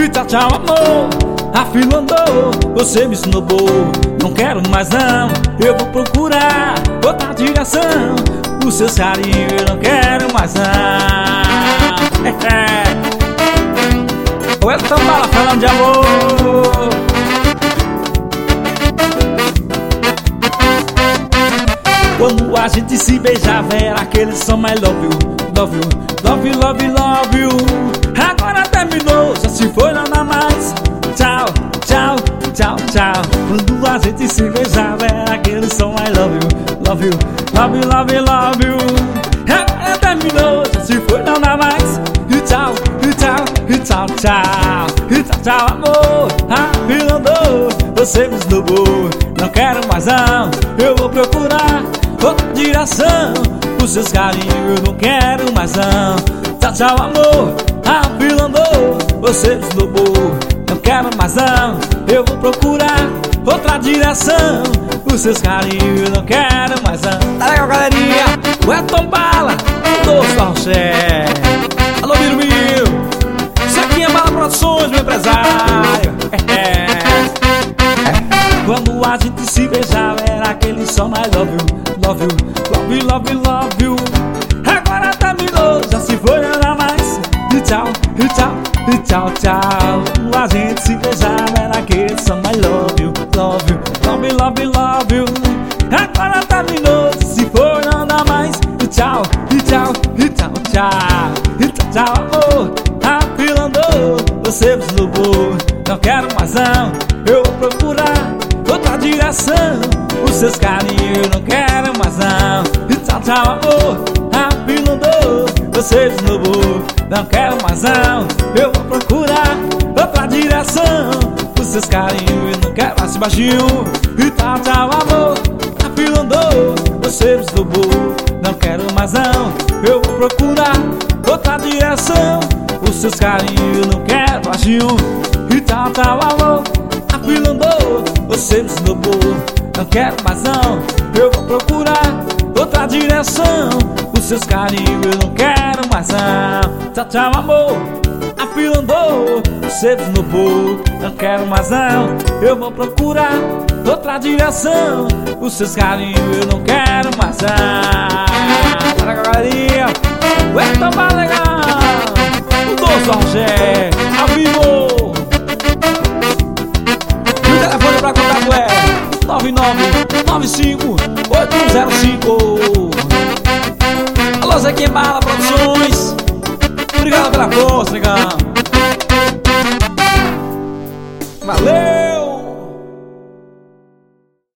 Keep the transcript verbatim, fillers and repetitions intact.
E tchau, tchau, amor. A fila andou, você me snobou. Não quero mais não, eu vou procurar outra direção. Os seus carinhos eu não quero mais não. O Elton Bala falando de amor. Quando a gente se beijava era aquele som I love you, love you, love you, love you, love you. Agora terminou, já se foi, não dá mais. Tchau, tchau, tchau, tchau. Quando a gente se beijava era aquele som I love you, love you, love you, love you, love you. Agora terminou, já se foi, não dá mais. E tchau, e tchau, e tchau, tchau. E tchau, tchau, amor. A vida andou, você me esnobou. Não quero mais não, eu vou procurar outra direção. Os seus carinhos eu não quero mais não. Tchau, tchau, amor. A fila andou, você me esnobou. Não quero mais não, eu vou procurar outra direção. Os seus carinhos eu não quero mais não. Tá legal, galerinha? O Elton Bala, o Doce Roché. Alô, Miro Miro. Isso aqui é Bala Produções, meu empresário. É, é. Quando a gente se beijava era aquele som I love you, love you, love you, love you, love you. Agora terminou, já se foi, não dá mais. E tchau, e tchau, e tchau, tchau. Quando a gente se beijava era aquele som I love you, love you, love you, love you, love you. Agora terminou, já se foi, não dá mais. E tchau, e tchau, e tchau, tchau. E tchau, tchau, amor. A fila andou, você me esnobou. Não quero mais não, eu vou procurar outra direção. Os seus carinhos eu não quero mais não. E tchau, tchau, amor. A fila andou, você esnobou. Não quero mais não, eu vou procurar outra direção. Os seus carinhos eu não quero mais baixinho. E tchau, tchau, amor. A fila andou, você esnobou. Não quero mais não, eu vou procurar outra direção. Os seus carinhos eu não quero baixinho. E tchau, tchau, amor. A fila andou, você me esnobou. Não quero mais não, eu vou procurar outra direção. Os seus carinhos eu não quero mais não. Tchau, tchau, amor. A fila andou, você me esnobou. Não quero mais não, eu vou procurar outra direção. Os seus carinhos eu não quero mais não. Para a galerinha, o Elton Bala legal, o Doce Roché, ao vivo. O telefone pra contato é nove nove nove cinco oito zero cinco. Alô, Zé Bala Produções. Obrigado pela força, legal. Valeu!